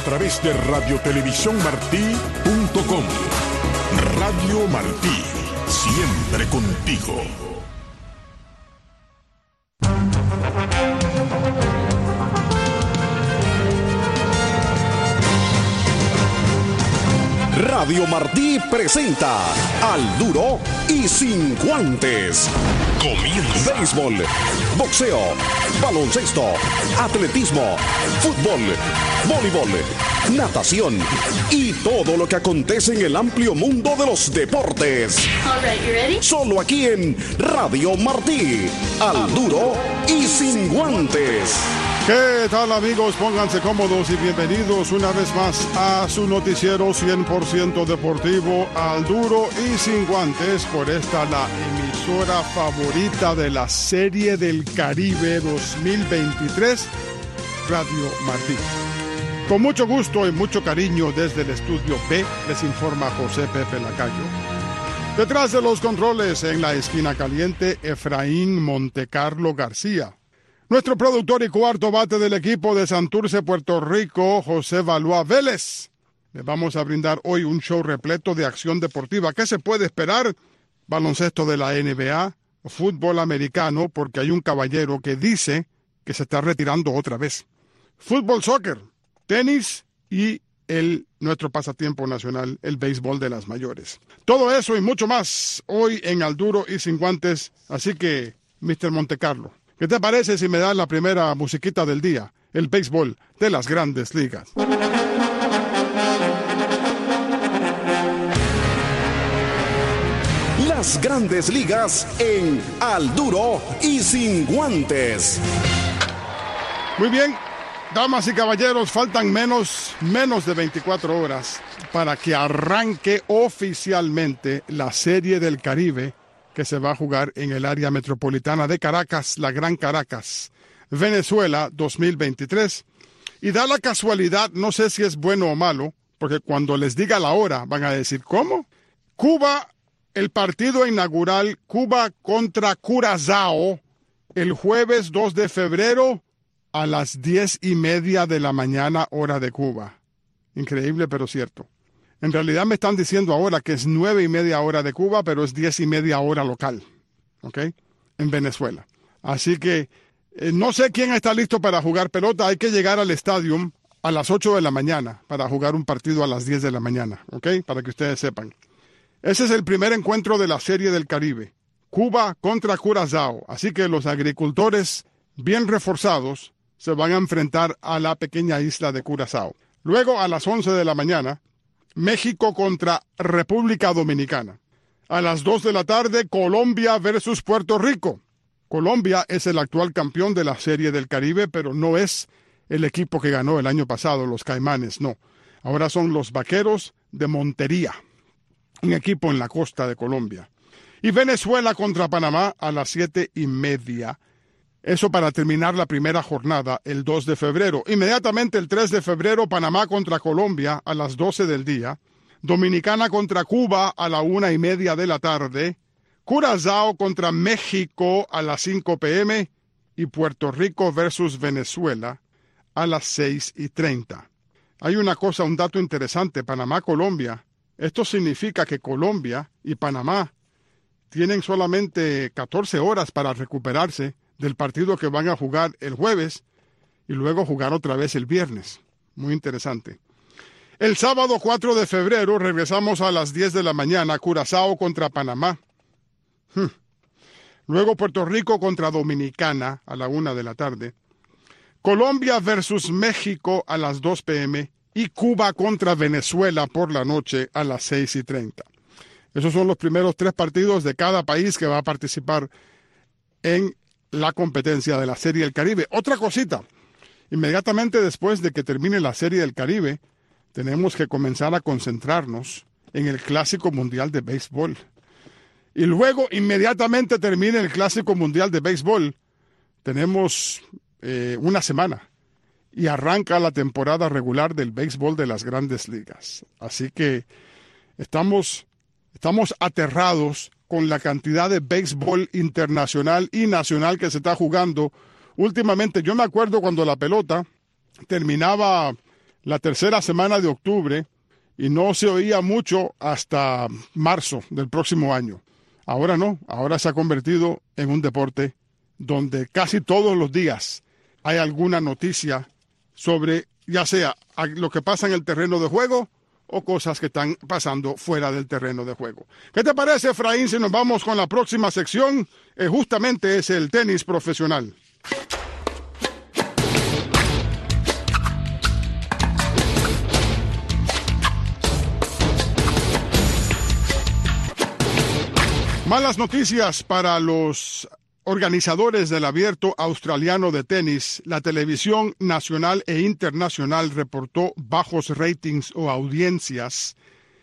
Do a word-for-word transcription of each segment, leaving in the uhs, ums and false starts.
través de radio televisión martí punto com. Radio Martí, siempre contigo. Radio Martí presenta Al Duro y Sin Guantes. Comienza. Béisbol, boxeo, baloncesto, atletismo, fútbol, voleibol, natación y todo lo que acontece en el amplio mundo de los deportes. All right, you ready? Solo aquí en Radio Martí. Al Duro y Sin Guantes. ¿Qué tal, amigos? Pónganse cómodos y bienvenidos una vez más a su noticiero cien por ciento deportivo, Al Duro y Sin Guantes, por esta la emisora favorita de la Serie del Caribe dos mil veintitrés, Radio Martí. Con mucho gusto y mucho cariño desde el estudio B, les informa José Pepe Lacayo. Detrás de los controles, en la esquina caliente, Efraín Montecarlo García. Nuestro productor y cuarto bate del equipo de Santurce, Puerto Rico, José Valois Vélez. Le vamos a brindar hoy un show repleto de acción deportiva. ¿Qué se puede esperar? Baloncesto de la N B A, fútbol americano, porque hay un caballero que dice que se está retirando otra vez. Fútbol, soccer, tenis y el nuestro pasatiempo nacional, el béisbol de las mayores. Todo eso y mucho más hoy en Al Duro y Sin Guantes. Así que, mister Montecarlo, ¿qué te parece si me das la primera musiquita del día? El béisbol de las grandes ligas. Las grandes ligas en Al Duro y Sin Guantes. Muy bien, damas y caballeros, faltan menos, menos de veinticuatro horas para que arranque oficialmente la Serie del Caribe que se va a jugar en el área metropolitana de Caracas, la Gran Caracas, Venezuela dos mil veintitrés. Y da la casualidad, no sé si es bueno o malo, porque cuando les diga la hora van a decir, ¿cómo? Cuba, el partido inaugural, Cuba contra Curazao, el jueves dos de febrero a las diez y media de la mañana, hora de Cuba. Increíble, pero cierto. En realidad me están diciendo ahora que es nueve y media hora de Cuba, pero es diez y media hora local, ¿ok? En Venezuela. Así que eh, no sé quién está listo para jugar pelota. Hay que llegar al estadio a las ocho de la mañana para jugar un partido a las diez de la mañana, ¿ok? Para que ustedes sepan. Ese es el primer encuentro de la Serie del Caribe. Cuba contra Curazao. Así que los agricultores bien reforzados se van a enfrentar a la pequeña isla de Curazao. Luego, a las once de la mañana, México contra República Dominicana. A las dos de la tarde, Colombia versus Puerto Rico. Colombia es el actual campeón de la Serie del Caribe, pero no es el equipo que ganó el año pasado, los Caimanes, no. Ahora son los Vaqueros de Montería, un equipo en la costa de Colombia. Y Venezuela contra Panamá a las siete y media. Eso para terminar la primera jornada el dos de febrero. Inmediatamente el tres de febrero, Panamá contra Colombia a las doce del día. Dominicana contra Cuba a la una y media de la tarde. Curazao contra México a las cinco pe eme. Y Puerto Rico versus Venezuela a las seis y treinta. Hay una cosa, un dato interesante. Panamá-Colombia. Esto significa que Colombia y Panamá tienen solamente catorce horas para recuperarse del partido que van a jugar el jueves y luego jugar otra vez el viernes. Muy interesante. El sábado cuatro de febrero regresamos a las diez de la mañana, Curazao contra Panamá. Hmm. Luego Puerto Rico contra Dominicana a la una de la tarde. Colombia versus México a las dos pe eme y Cuba contra Venezuela por la noche a las seis y treinta. Esos son los primeros tres partidos de cada país que va a participar en la competencia de la Serie del Caribe. Otra cosita, inmediatamente después de que termine la Serie del Caribe, tenemos que comenzar a concentrarnos en el Clásico Mundial de Béisbol. Y luego, inmediatamente termine el Clásico Mundial de Béisbol, tenemos eh, una semana y arranca la temporada regular del béisbol de las grandes ligas. Así que estamos, estamos aterrados con la cantidad de béisbol internacional y nacional que se está jugando últimamente. Yo me acuerdo cuando la pelota terminaba la tercera semana de octubre y no se oía mucho hasta marzo del próximo año. Ahora no, ahora se ha convertido en un deporte donde casi todos los días hay alguna noticia sobre, ya sea lo que pasa en el terreno de juego o cosas que están pasando fuera del terreno de juego. ¿Qué te parece, Efraín, si nos vamos con la próxima sección? Eh, justamente es el tenis profesional. Malas noticias para los organizadores del Abierto Australiano de Tenis. La televisión nacional e internacional reportó bajos ratings o audiencias.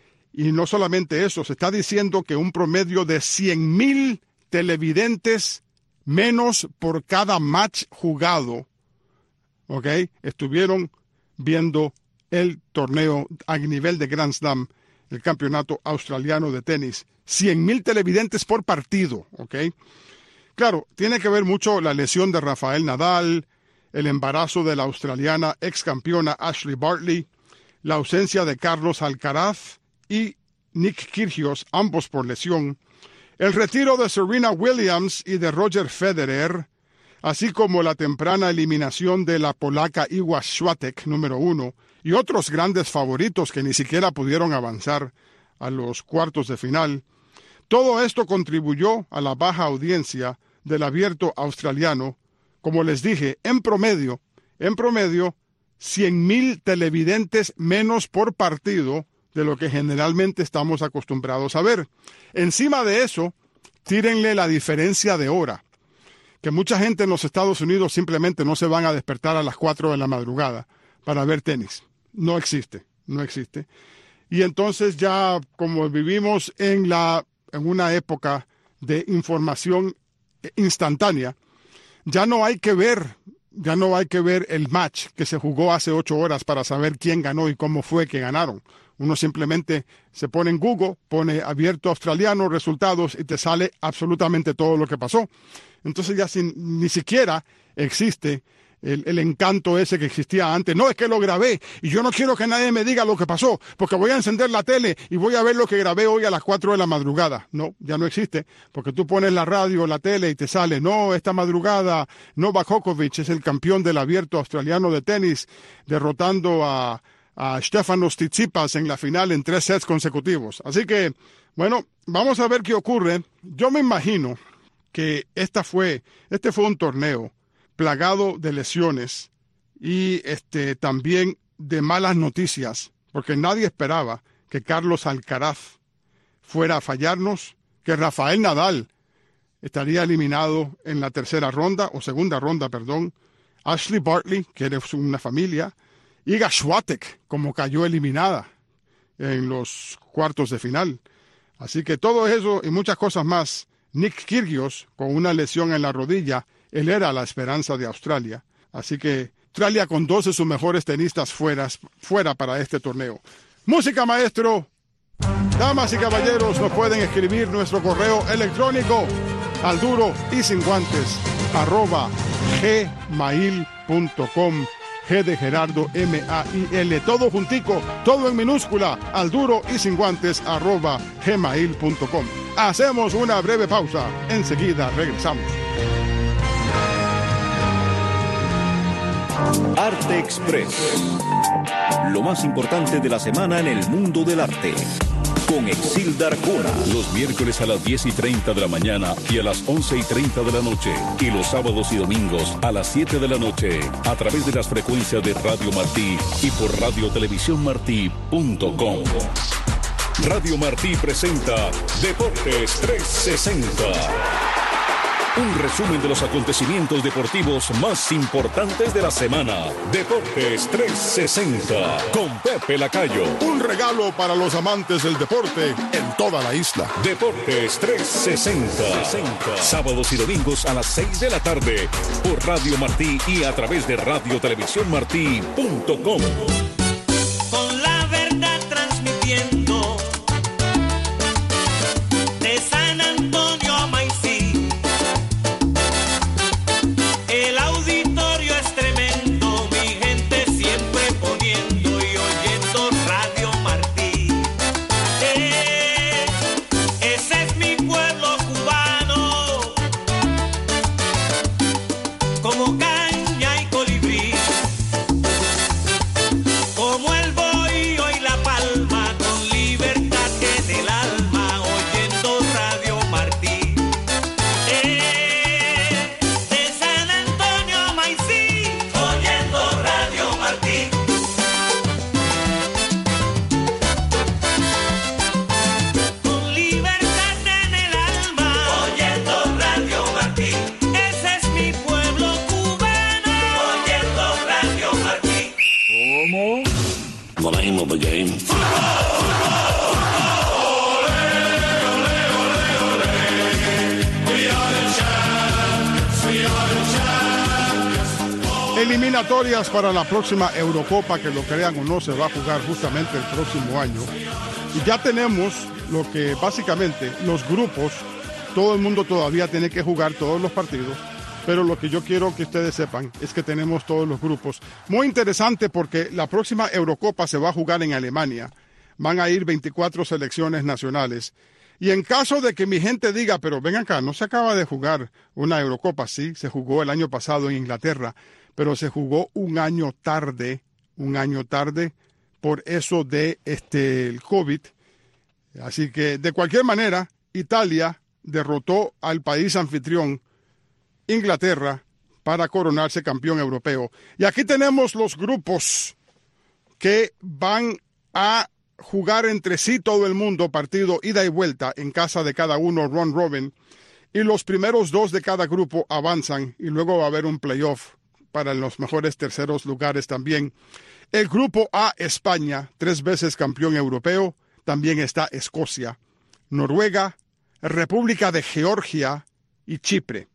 Y no solamente eso, se está diciendo que un promedio de cien mil televidentes menos por cada match jugado, ¿ok?, estuvieron viendo el torneo a nivel de Grand Slam, el Campeonato Australiano de Tenis. cien mil televidentes por partido, ¿ok? Claro, tiene que ver mucho la lesión de Rafael Nadal, el embarazo de la australiana ex campeona Ashley Barty, la ausencia de Carlos Alcaraz y Nick Kyrgios, ambos por lesión, el retiro de Serena Williams y de Roger Federer, así como la temprana eliminación de la polaca Iga Świątek, número uno, y otros grandes favoritos que ni siquiera pudieron avanzar a los cuartos de final. Todo esto contribuyó a la baja audiencia del Abierto Australiano. Como les dije, en promedio, en promedio, cien mil televidentes menos por partido de lo que generalmente estamos acostumbrados a ver. Encima de eso, tírenle la diferencia de hora, que mucha gente en los Estados Unidos simplemente no se van a despertar a las cuatro de la madrugada para ver tenis. No existe, no existe. Y entonces ya como vivimos en la en una época de información instantánea, ya no hay que ver, ya no hay que ver el match que se jugó hace ocho horas para saber quién ganó y cómo fue que ganaron. Uno simplemente se pone en Google, pone Abierto Australiano, resultados, y te sale absolutamente todo lo que pasó. Entonces ya sin, ni siquiera existe El, el encanto ese que existía antes. No, es que lo grabé y yo no quiero que nadie me diga lo que pasó, porque voy a encender la tele y voy a ver lo que grabé hoy a las cuatro de la madrugada. No, ya no existe, porque tú pones la radio, la tele y te sale, no, esta madrugada Novak Djokovic es el campeón del Abierto Australiano de Tenis, derrotando a, a Stefanos Tsitsipas en la final en tres sets consecutivos. Así que, bueno, vamos a ver qué ocurre. Yo me imagino que esta fue, este fue un torneo plagado de lesiones y este también de malas noticias, porque nadie esperaba que Carlos Alcaraz fuera a fallarnos, que Rafael Nadal estaría eliminado en la tercera ronda, o segunda ronda, perdón, Ashley Barty, que era una familia, Iga Świątek, como cayó eliminada en los cuartos de final. Así que todo eso y muchas cosas más. Nick Kyrgios, con una lesión en la rodilla, él era la esperanza de Australia. Así que Australia con dos de sus mejores tenistas fuera, fuera para este torneo. Música, maestro. Damas y caballeros, nos pueden escribir nuestro correo electrónico al duro y sin guantes arroba gmail punto com. G de Gerardo, M A I L, todo juntico, todo en minúscula, al duro y sin guantes arroba gmail punto com. Hacemos una breve pausa, enseguida regresamos. Arte Express, lo más importante de la semana en el mundo del arte, con Exilda Arjona. Los miércoles a las diez y treinta de la mañana y a las once y treinta de la noche. Y los sábados y domingos a las siete de la noche. A través de las frecuencias de Radio Martí y por radio televisión martí punto com. Radio Martí presenta Deportes trescientos sesenta. Un resumen de los acontecimientos deportivos más importantes de la semana. Deportes trescientos sesenta con Pepe Lacayo. Un regalo para los amantes del deporte en toda la isla. Deportes trescientos sesenta. Sábados y domingos a las seis de la tarde por Radio Martí y a través de radio televisión martí punto com. Con la verdad transmitiendo de San Antonio a Maicí. El auditorio es tremendo, mi gente siempre poniendo the name of the game. Eliminatorias para la próxima Eurocopa, que lo crean o no, se va a jugar justamente el próximo año. Y ya tenemos lo que básicamente los grupos, todo el mundo todavía tiene que jugar todos los partidos, pero lo que yo quiero que ustedes sepan es que tenemos todos los grupos. Muy interesante porque la próxima Eurocopa se va a jugar en Alemania. Van a ir veinticuatro selecciones nacionales. Y en caso de que mi gente diga, pero ven acá, no se acaba de jugar una Eurocopa, sí, se jugó el año pasado en Inglaterra, pero se jugó un año tarde, un año tarde por eso de este el COVID. Así que de cualquier manera, Italia derrotó al país anfitrión, Inglaterra, para coronarse campeón europeo. Y aquí tenemos los grupos que van a jugar entre sí todo el mundo, partido ida y vuelta en casa de cada uno, round robin, y los primeros dos de cada grupo avanzan y luego va a haber un playoff para los mejores terceros lugares también. El grupo A, España, tres veces campeón europeo, también está Escocia, Noruega, República de Georgia y Chipre.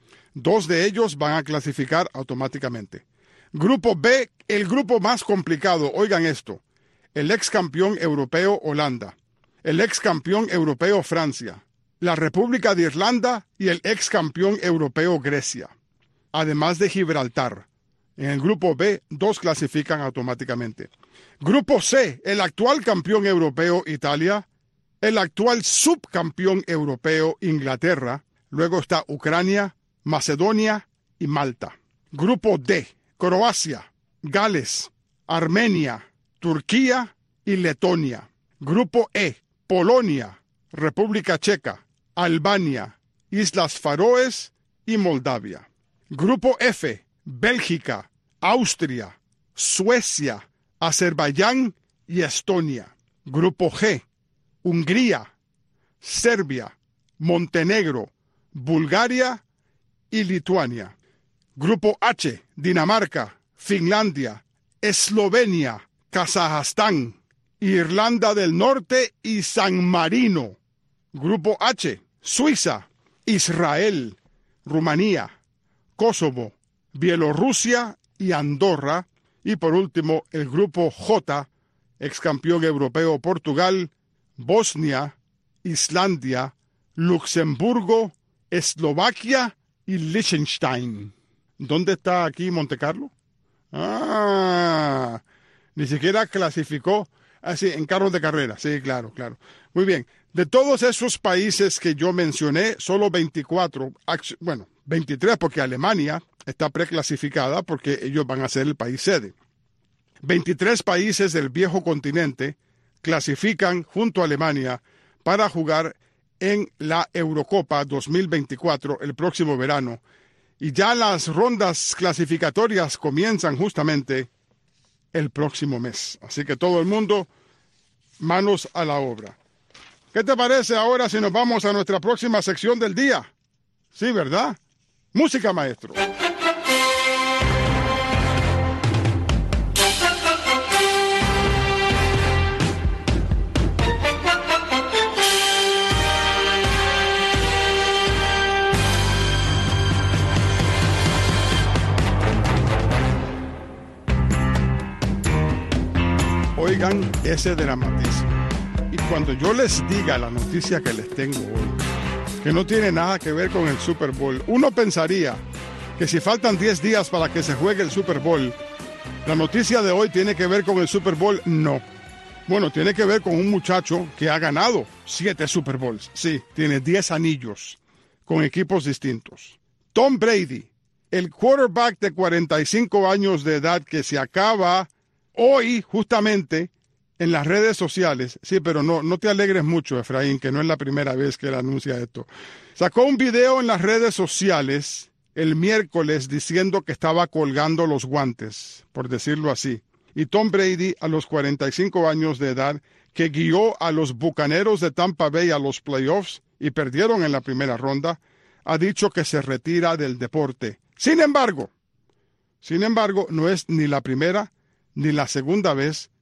Dos de ellos van a clasificar automáticamente. Grupo B, el grupo más complicado, oigan esto, el ex campeón europeo Holanda, el ex campeón europeo Francia, la República de Irlanda y el ex campeón europeo Grecia. Además de Gibraltar. En el grupo B, dos clasifican automáticamente. Grupo C, el actual campeón europeo Italia, el actual subcampeón europeo Inglaterra, luego está Ucrania, Macedonia y Malta. Grupo D, Croacia, Gales, Armenia, Turquía y Letonia. Grupo E, Polonia, República Checa, Albania, Islas Faroes y Moldavia. Grupo F, Bélgica, Austria, Suecia, Azerbaiyán y Estonia. Grupo G, Hungría, Serbia, Montenegro, Bulgaria y Lituania. Grupo H, Dinamarca, Finlandia, Eslovenia, Kazajstán, Irlanda del Norte y San Marino. Grupo H, Suiza, Israel, Rumanía, Kosovo, Bielorrusia y Andorra. Y por último, el grupo J, ex campeón europeo Portugal, Bosnia, Islandia, Luxemburgo, Eslovaquia y Liechtenstein. ¿Dónde está aquí Montecarlo? Ah, ni siquiera clasificó así en carros de carrera. Sí, claro, claro. Muy bien. De todos esos países que yo mencioné, solo veinticuatro, bueno, veintitrés porque Alemania está preclasificada porque ellos van a ser el país sede. veintitrés países del viejo continente clasifican junto a Alemania para jugar en la Eurocopa dos mil veinticuatro el próximo verano. Y ya las rondas clasificatorias comienzan justamente el próximo mes. Así que todo el mundo, manos a la obra. ¿Qué te parece ahora si nos vamos a nuestra próxima sección del día? Sí, ¿verdad? Música, maestro. Oigan ese dramatismo. Y cuando yo les diga la noticia que les tengo hoy, que no tiene nada que ver con el Super Bowl, uno pensaría que si faltan diez días para que se juegue el Super Bowl, la noticia de hoy tiene que ver con el Super Bowl. No. Bueno, tiene que ver con un muchacho que ha ganado siete Super Bowls. Sí, tiene diez anillos con equipos distintos. Tom Brady, el quarterback de cuarenta y cinco años de edad que se acaba hoy justamente en las redes sociales. Sí, pero no, no te alegres mucho, Efraín, que no es la primera vez que él anuncia esto. Sacó un video en las redes sociales el miércoles diciendo que estaba colgando los guantes, por decirlo así. Y Tom Brady, a los cuarenta y cinco años de edad, que guió a los Bucaneros de Tampa Bay a los playoffs y perdieron en la primera ronda, ha dicho que se retira del deporte. Sin embargo, sin embargo, no es ni la primera ni la segunda vez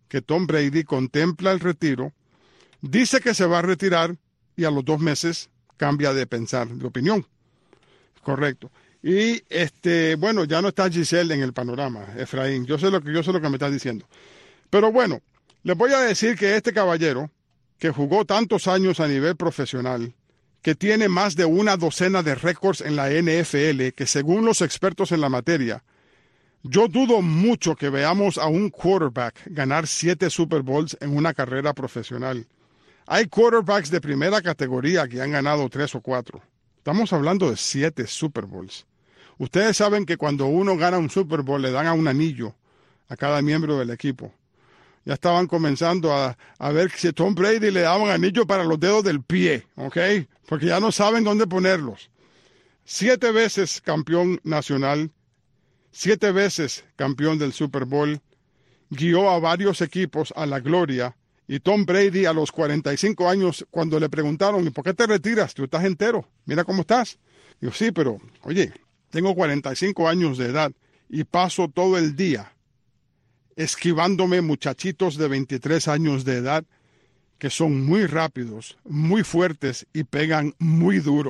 que Tom Brady contempla el retiro, dice que se va a retirar y a los dos meses cambia de pensar, de opinión. Correcto. Y este, bueno, ya no está Giselle en el panorama, Efraín. Yo sé lo que yo sé lo que me estás diciendo. Pero bueno, les voy a decir que este caballero, que jugó tantos años a nivel profesional, que tiene más de una docena de récords en la N F L, que según los expertos en la materia, yo dudo mucho que veamos a un quarterback ganar siete Super Bowls en una carrera profesional. Hay quarterbacks de primera categoría que han ganado tres o cuatro. Estamos hablando de siete Super Bowls. Ustedes saben que cuando uno gana un Super Bowl le dan a un anillo a cada miembro del equipo. Ya estaban comenzando a, a ver si a Tom Brady le daban anillo para los dedos del pie, ¿ok? Porque ya no saben dónde ponerlos. Siete veces campeón nacional, siete veces campeón del Super Bowl, guió a varios equipos a la gloria. Y Tom Brady a los cuarenta y cinco años, cuando le preguntaron, ¿y por qué te retiras? Tú estás entero, mira cómo estás. Digo, sí, pero, oye, tengo cuarenta y cinco años de edad y paso todo el día esquivándome muchachitos de veintitrés años de edad que son muy rápidos, muy fuertes y pegan muy duro.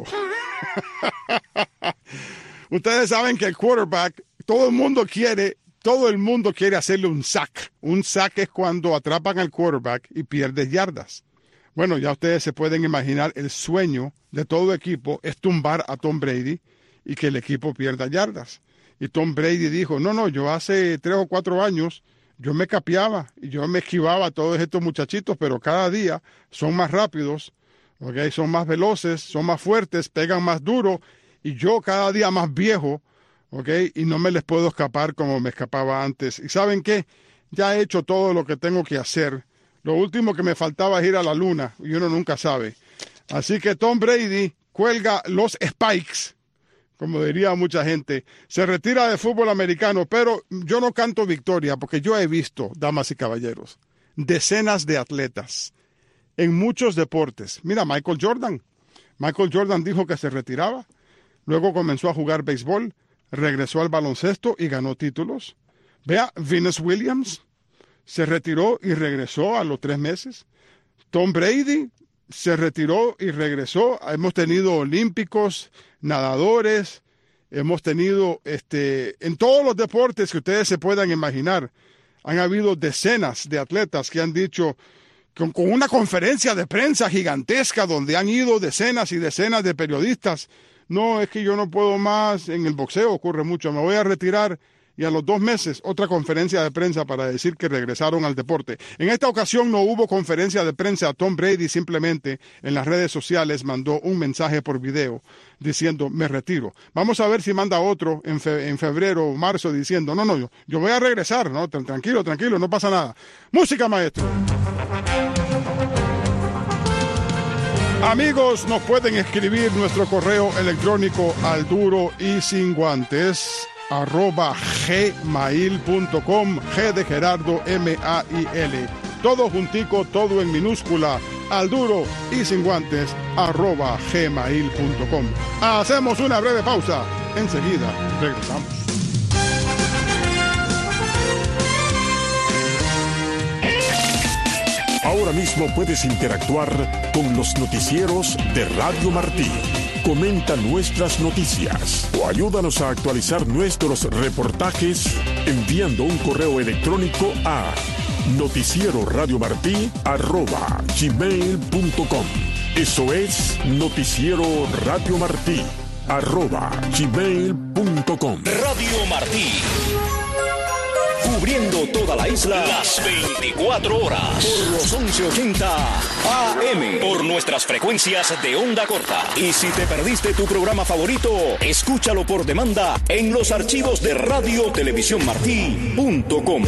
Ustedes saben que el quarterback, todo el mundo quiere... Todo el mundo quiere hacerle un sack. Un sack es cuando atrapan al quarterback y pierde yardas. Bueno, ya ustedes se pueden imaginar el sueño de todo equipo es tumbar a Tom Brady y que el equipo pierda yardas. Y Tom Brady dijo, no, no, yo hace tres o cuatro años yo me capeaba y yo me esquivaba a todos estos muchachitos, pero cada día son más rápidos, ¿okay? Son más veloces, son más fuertes, pegan más duro y yo cada día más viejo, ¿ok? Y no me les puedo escapar como me escapaba antes. ¿Y saben qué? Ya he hecho todo lo que tengo que hacer. Lo último que me faltaba es ir a la luna, y uno nunca sabe. Así que Tom Brady cuelga los spikes, como diría mucha gente. Se retira de fútbol americano, pero yo no canto victoria, porque yo he visto, damas y caballeros, decenas de atletas en muchos deportes. Mira, Michael Jordan. Michael Jordan dijo que se retiraba. Luego comenzó a jugar béisbol. Regresó al baloncesto y ganó títulos. Vea, Venus Williams se retiró y regresó a los tres meses. Tom Brady se retiró y regresó. Hemos tenido olímpicos, nadadores, hemos tenido, este, en todos los deportes que ustedes se puedan imaginar, han habido decenas de atletas que han dicho, con, con una conferencia de prensa gigantesca donde han ido decenas y decenas de periodistas. No, es que yo no puedo más. En el boxeo ocurre mucho. Me voy a retirar y a los dos meses otra conferencia de prensa para decir que regresaron al deporte. En esta ocasión no hubo conferencia de prensa. Tom Brady simplemente en las redes sociales mandó un mensaje por video diciendo me retiro. Vamos a ver si manda otro en, fe, en febrero o marzo diciendo no, no, yo, yo voy a regresar. No, tranquilo, tranquilo, no pasa nada. Música, maestro. Amigos, nos pueden escribir nuestro correo electrónico al duro y sin guantes arroba gmail punto com, G de Gerardo, M A I L. Todo juntico, todo en minúscula, al duro y sin guantes arroba gmail punto com. Hacemos una breve pausa. Enseguida regresamos. Ahora mismo puedes interactuar con los noticieros de Radio Martí. Comenta nuestras noticias o ayúdanos a actualizar nuestros reportajes enviando un correo electrónico a noticieroradiomartí arroba gmail punto com. Eso es Noticiero Radio Martí arroba gmail punto com. Radio Martí. Cubriendo toda la isla las veinticuatro horas por los once ochenta A M por nuestras frecuencias de onda corta. Y si te perdiste tu programa favorito, escúchalo por demanda en los archivos de radio televisión martí punto com.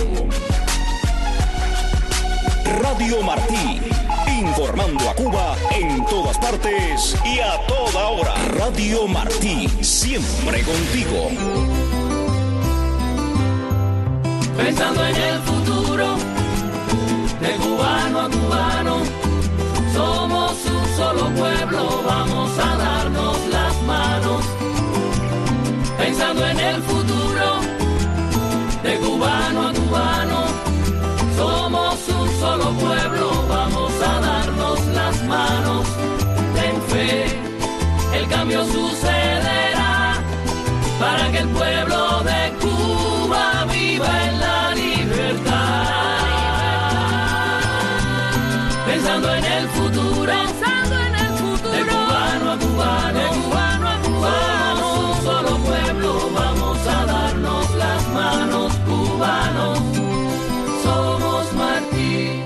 Radio Martí, informando a Cuba en todas partes y a toda hora. Radio Martí, siempre contigo. Pensando en el futuro, de cubano a cubano, somos un solo pueblo, vamos a darnos las manos. Pensando en el futuro, de cubano a cubano, somos pensando en el futuro, pensando en el futuro, de cubano a cubano, de cubano a cubano, somos un solo pueblo, vamos a darnos las manos, cubanos, somos Martí.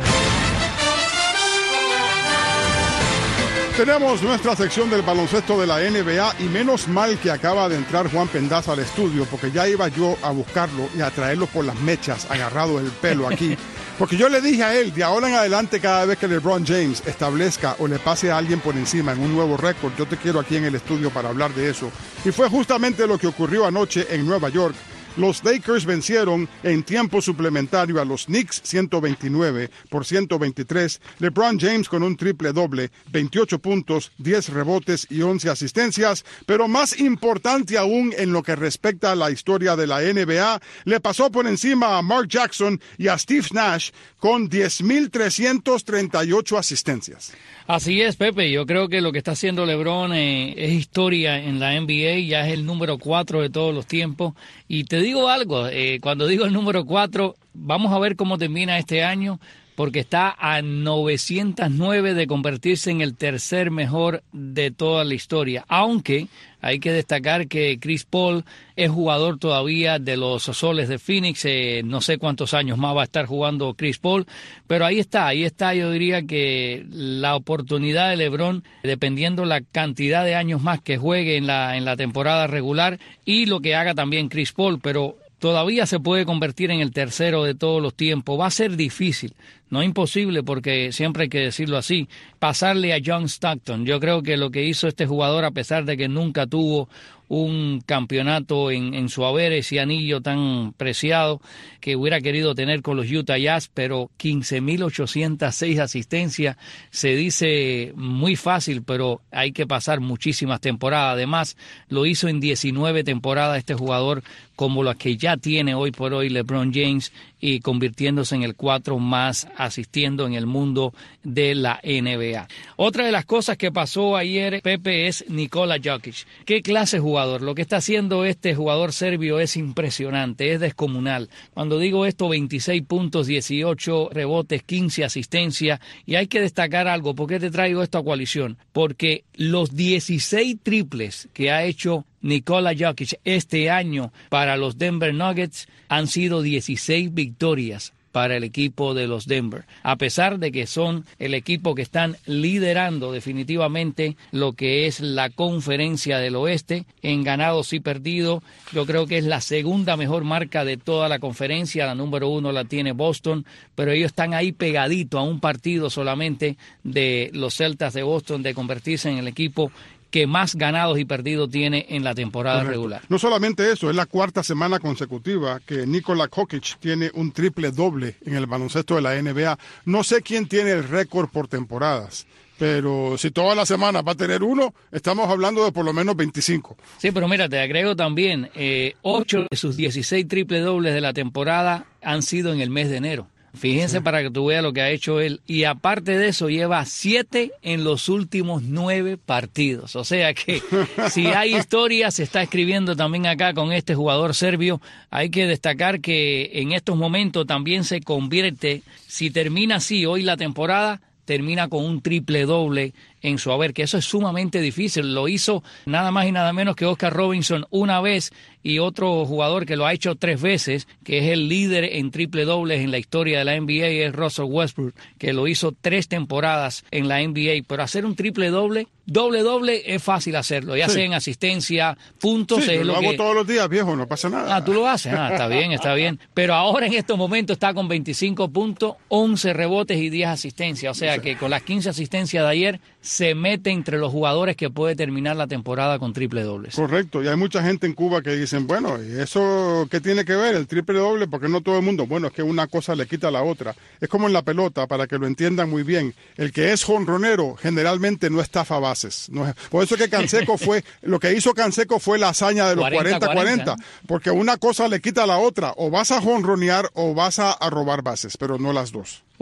Tenemos nuestra sección del baloncesto de la N B A y menos mal que acaba de entrar Juan Pendaza al estudio porque ya iba yo a buscarlo y a traerlo por las mechas, agarrado el pelo aquí. Porque yo le dije a él, de ahora en adelante, cada vez que LeBron James establezca o le pase a alguien por encima en un nuevo récord, yo te quiero aquí en el estudio para hablar de eso. Y fue justamente lo que ocurrió anoche en Nueva York. Los Lakers vencieron en tiempo suplementario a los Knicks ciento veintinueve por ciento veintitrés. LeBron James con un triple doble, veintiocho puntos, diez rebotes y once asistencias. Pero más importante aún en lo que respecta a la historia de la N B A, le pasó por encima a Mark Jackson y a Steve Nash con diez mil trescientas treinta y ocho asistencias. Así es, Pepe. Yo creo que lo que está haciendo LeBron eh, es historia en la N B A. Ya es el número cuatro de todos los tiempos. Y te digo algo, eh, cuando digo el número cuatro, vamos a ver cómo termina este año, porque está a novecientos nueve de convertirse en el tercer mejor de toda la historia. Aunque hay que destacar que Chris Paul es jugador todavía de los Soles de Phoenix. Eh, no sé cuántos años más va a estar jugando Chris Paul, pero ahí está, ahí está. Yo diría que la oportunidad de LeBron, dependiendo la cantidad de años más que juegue en la, en la temporada regular y lo que haga también Chris Paul, pero todavía se puede convertir en el tercero de todos los tiempos. Va a ser difícil, no imposible, porque siempre hay que decirlo así, pasarle a John Stockton. Yo creo que lo que hizo este jugador, a pesar de que nunca tuvo un campeonato en, en su haber, ese anillo tan preciado que hubiera querido tener con los Utah Jazz, pero quince mil ochocientas seis asistencias, se dice muy fácil, pero hay que pasar muchísimas temporadas. Además, lo hizo en diecinueve temporadas este jugador, como las que ya tiene hoy por hoy LeBron James, y convirtiéndose en el cuatro más asistiendo en el mundo de la N B A. Otra de las cosas que pasó ayer, Pepe, es Nikola Jokic. ¿Qué clase de jugador? Lo que está haciendo este jugador serbio es impresionante, es descomunal. Cuando digo esto, veintiséis puntos, dieciocho rebotes, quince asistencias, y hay que destacar algo. ¿Por qué te traigo esto a coalición? Porque los dieciséis triples que ha hecho Nikola Jokic este año para los Denver Nuggets han sido dieciséis victorias para el equipo de los Denver, a pesar de que son el equipo que están liderando definitivamente lo que es la conferencia del oeste en ganados y perdidos. Yo creo que es la segunda mejor marca de toda la conferencia, la número uno la tiene Boston, pero ellos están ahí pegadito a un partido solamente de los Celtas de Boston de convertirse en el equipo que más ganados y perdidos tiene en la temporada Correcto. regular. No solamente eso, es la cuarta semana consecutiva que Nikola Jokic tiene un triple doble en el baloncesto de la N B A. No sé quién tiene el récord por temporadas, pero si toda la semana va a tener uno, estamos hablando de por lo menos veinticinco. Sí, pero mira, te agrego también, eh, ocho de sus dieciséis triple dobles de la temporada han sido en el mes de enero. Fíjense, sí, para que tú veas lo que ha hecho él. Y aparte de eso, lleva siete en los últimos nueve partidos. O sea que si hay historia, se está escribiendo también acá con este jugador serbio. Hay que destacar que en estos momentos también se convierte, si termina así hoy la temporada, termina con un triple doble en su haber, que eso es sumamente difícil. Lo hizo nada más y nada menos que Oscar Robinson una vez, y otro jugador que lo ha hecho tres veces, que es el líder en triple dobles en la historia de la N B A, es Russell Westbrook, que lo hizo tres temporadas en la N B A. Pero hacer un triple doble, doble doble, es fácil hacerlo, ya sí, sea en asistencia, puntos. Sí, es yo lo lo hago que... todos los días, viejo, no pasa nada. Ah, tú lo haces, ah, está bien, está bien. Pero ahora en estos momentos está con veinticinco puntos, once rebotes y diez asistencias. O sea, sí, que con las quince asistencias de ayer se mete entre los jugadores que puede terminar la temporada con triple dobles. Correcto, y hay mucha gente en Cuba que dicen, bueno, ¿y eso qué tiene que ver? El triple doble, porque no todo el mundo. Bueno, es que una cosa le quita a la otra. Es como en la pelota, para que lo entiendan muy bien. El que es jonronero generalmente no estafa bases. No es... Por eso que Canseco fue, lo que hizo Canseco fue la hazaña de los cuarenta cuarenta, porque una cosa le quita a la otra. O vas a jonronear o vas a, a robar bases, pero no las dos.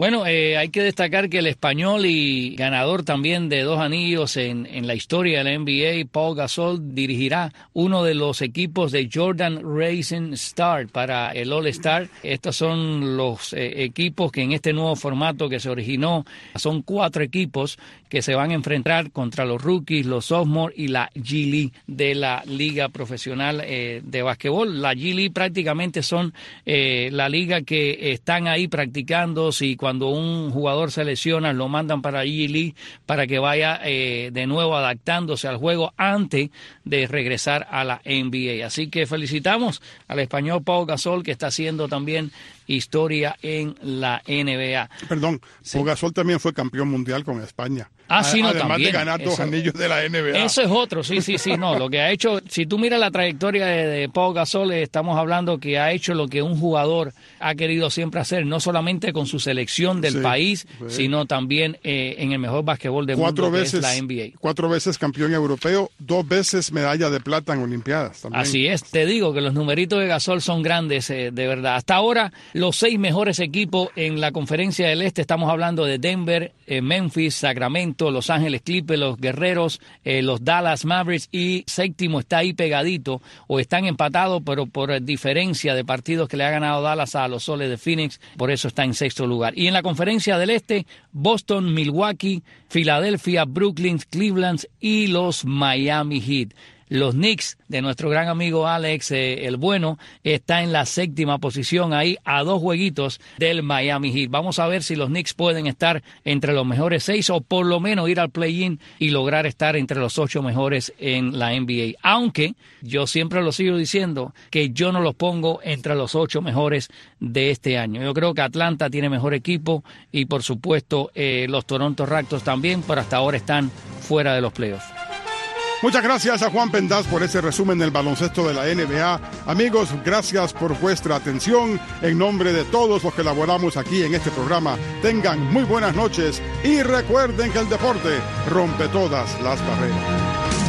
Bueno, eh, hay que destacar que el español y ganador también de dos anillos en, en la historia de la N B A, Paul Gasol, dirigirá uno de los equipos de Jordan Racing Star para el All-Star. Estos son los eh, equipos que en este nuevo formato que se originó, son cuatro equipos que se van a enfrentar contra los rookies, los sophomores y la G-League de la Liga Profesional eh, de Básquetbol. La G-League prácticamente son eh, la liga que están ahí practicando. Si cuando un jugador se lesiona, lo mandan para G-League para que vaya eh, de nuevo adaptándose al juego antes de regresar a la N B A. Así que felicitamos al español Paul Gasol, que está haciendo también historia en la N B A. Perdón, sí. Paul Gasol también fue campeón mundial con España. Ah, sí, no, Además también. de ganar dos eso, anillos de la N B A. Eso es otro, sí, sí, sí, no. Lo que ha hecho, si tú miras la trayectoria de, de Paul Gasol, estamos hablando que ha hecho lo que un jugador ha querido siempre hacer, no solamente con su selección del sí, país, sí. sino también eh, en el mejor básquetbol del cuatro mundo, veces, que es la N B A. Cuatro veces campeón europeo, dos veces medalla de plata en Olimpiadas también. Así es, te digo que los numeritos de Gasol son grandes, eh, de verdad. Hasta ahora, los seis mejores equipos en la Conferencia del Este, estamos hablando de Denver, eh, Memphis, Sacramento, Los Ángeles Clippers, los Guerreros, eh, los Dallas Mavericks, y séptimo está ahí pegadito, o están empatados, pero por diferencia de partidos que le ha ganado Dallas a los Soles de Phoenix, por eso está en sexto lugar. Y en la Conferencia del Este, Boston, Milwaukee, Filadelfia, Brooklyn, Cleveland y los Miami Heat. Los Knicks de nuestro gran amigo Alex, eh, el bueno, está en la séptima posición ahí a dos jueguitos del Miami Heat. Vamos a ver si los Knicks pueden estar entre los mejores seis o por lo menos ir al play-in y lograr estar entre los ocho mejores en la N B A. Aunque yo siempre lo sigo diciendo que yo no los pongo entre los ocho mejores de este año. Yo creo que Atlanta tiene mejor equipo y por supuesto eh, los Toronto Raptors también, pero hasta ahora están fuera de los playoffs. Muchas gracias a Juan Pendaz por ese resumen del baloncesto de la N B A. Amigos, gracias por vuestra atención. En nombre de todos los que laboramos aquí en este programa, tengan muy buenas noches y recuerden que el deporte rompe todas las barreras.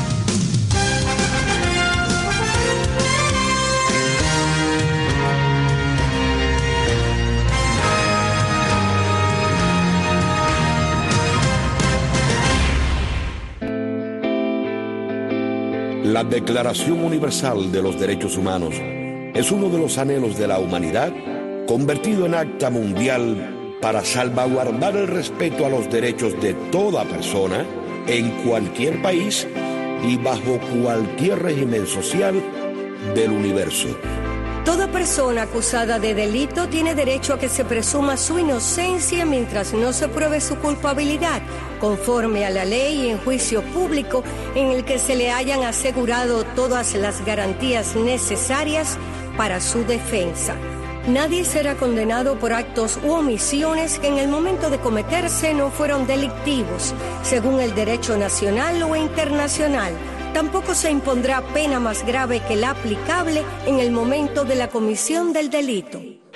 La Declaración Universal de los Derechos Humanos es uno de los anhelos de la humanidad convertido en acta mundial para salvaguardar el respeto a los derechos de toda persona en cualquier país y bajo cualquier régimen social del universo. Toda persona acusada de delito tiene derecho a que se presuma su inocencia mientras no se pruebe su culpabilidad, conforme a la ley y en juicio público en el que se le hayan asegurado todas las garantías necesarias para su defensa. Nadie será condenado por actos u omisiones que en el momento de cometerse no fueron delictivos, según el derecho nacional o internacional. Tampoco se impondrá pena más grave que la aplicable en el momento de la comisión del delito.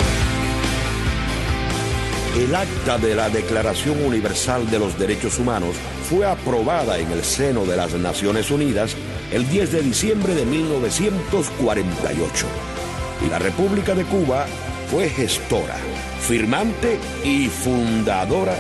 El acta de la Declaración Universal de los Derechos Humanos fue aprobada en el seno de las Naciones Unidas el diez de diciembre de mil novecientos cuarenta y ocho. Y la República de Cuba fue gestora, firmante y fundadora